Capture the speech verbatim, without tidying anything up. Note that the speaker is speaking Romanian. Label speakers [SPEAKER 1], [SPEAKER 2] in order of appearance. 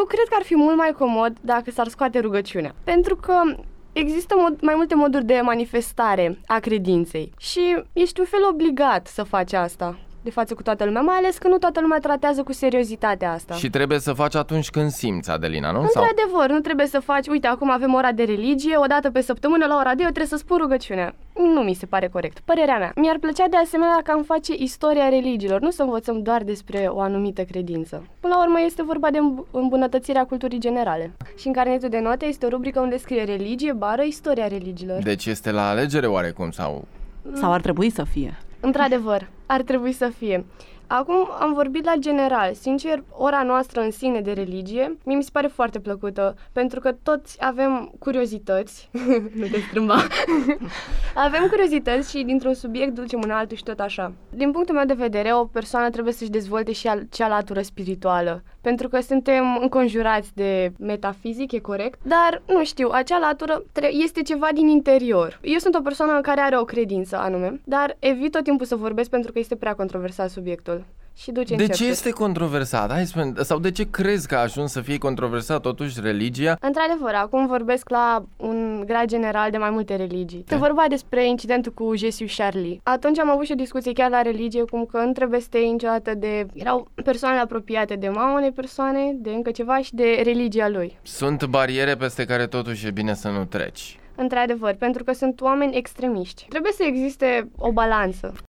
[SPEAKER 1] cred că ar fi mult mai comod dacă s-ar scoate rugăciunea. Pentru că există mod, mai multe moduri de manifestare a credinței și ești un fel obligat să faci asta de față cu toată lumea, mai ales că nu toată lumea tratează cu seriozitate asta.
[SPEAKER 2] Și trebuie să faci atunci când simți, Adelina, nu?
[SPEAKER 1] Într-adevăr, Sau... nu trebuie să faci, uite, acum avem ora de religie, o dată pe săptămână la ora de eu trebuie să spun rugăciunea. Nu mi se pare corect, părerea mea. Mi-ar plăcea de asemenea dacă am face istoria religiilor, nu să învățăm doar despre o anumită credință. Până la urmă este vorba de îmbunătățirea culturii generale. Și în carnetul de note este o rubrică unde scrie religie bară istoria religiilor.
[SPEAKER 2] Deci este la alegere oarecum sau...
[SPEAKER 3] Sau ar trebui să fie.
[SPEAKER 1] Într-adevăr, ar trebui să fie. Acum am vorbit la general. Sincer, ora noastră în sine de religie mie mi se pare foarte plăcută, pentru că toți avem curiozități. Nu te strâmba. Avem curiozități și dintr-un subiect ducem în altul și tot așa. Din punctul meu de vedere, o persoană trebuie să-și dezvolte și cea latură spirituală, pentru că suntem înconjurați de metafizic, e corect, dar nu știu, acea latură este ceva din interior. Eu sunt o persoană care are o credință anume, dar evit tot timpul să vorbesc pentru că este prea controversat subiectul. Și duce
[SPEAKER 2] de ce este controversat? Hai spune, sau de ce crezi că a ajuns să fie controversat totuși religia?
[SPEAKER 1] Într-adevăr, acum vorbesc la un grad general de mai multe religii. Se vorba despre incidentul cu Jesus Charlie. Atunci am avut și o discuție chiar la religie, cum că nu trebuie să te iei niciodată de... Erau persoanele apropiate de mama unei persoane, de încă ceva și de religia lui.
[SPEAKER 2] Sunt bariere peste care totuși e bine să nu treci.
[SPEAKER 1] Într-adevăr, pentru că sunt oameni extremiști. Trebuie să existe o balanță.